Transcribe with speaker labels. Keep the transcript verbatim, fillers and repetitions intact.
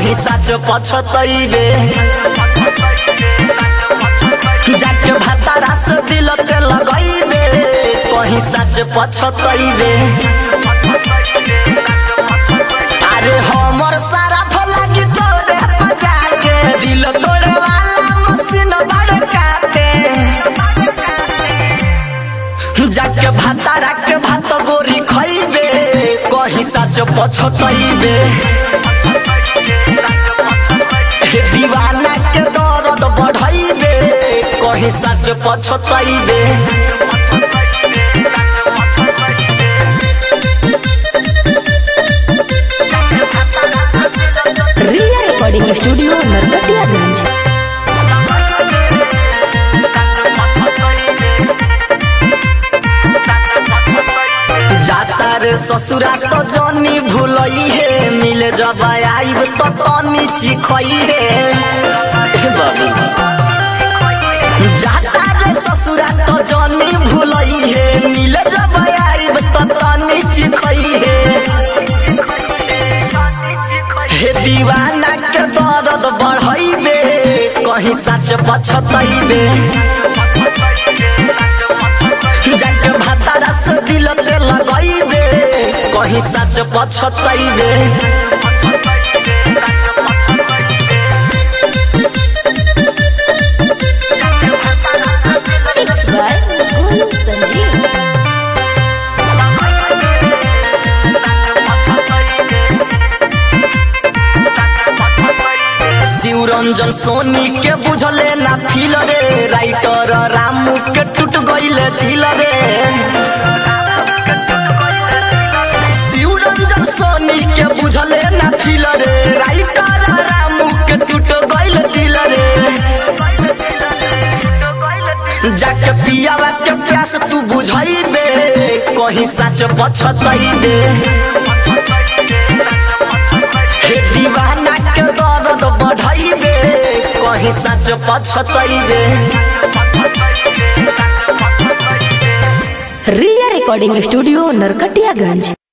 Speaker 1: कहीं सच पछतइबे जाके भातारा से दिल पे लगइबे कहीं सच पछतइबे अरे हमर सारा फलागी तोरे बजा के दिल तोड़े वाला मशीन बड़काते जाके भातारा के भात गोरी खइबे कहीं सच पछतइबे दीवाना के दर्द बढ़इबे कहीं सच पछतइबे
Speaker 2: रिया रिकॉर्डिंग स्टूडियो नरकटियागंज।
Speaker 1: जाता रे ससुरा तो जानी भूलई है मिले जब आइब तो तनी चिखई है बाबू जाता रे ससुरा तो जानी भूलई है मिले जब आइब तो तनी चिखई है हे दीवाना के दर्द बढ़इबे कहीं सच पछतइबे जाके भातारा से दिल पे लगइबे कहीं सच पछतइबे
Speaker 2: It's by Golu Sanjeev।
Speaker 1: Shivranjan सोनी के बुझले ना फील रे राइटर रामू के टूट गइल दिल रे शिवरंजन सोनी के बुझले ना फील रे राइटर रामू के टूट गइल दिल रे जाके पियावा के प्यास तू बुझइबे कहीं सच पछतइबे हे दीवाना के दर्द बढ़इबे कहीं सच पछतइबे
Speaker 2: रिया रिकॉर्डिंग स्टूडियो नरकटियागंज।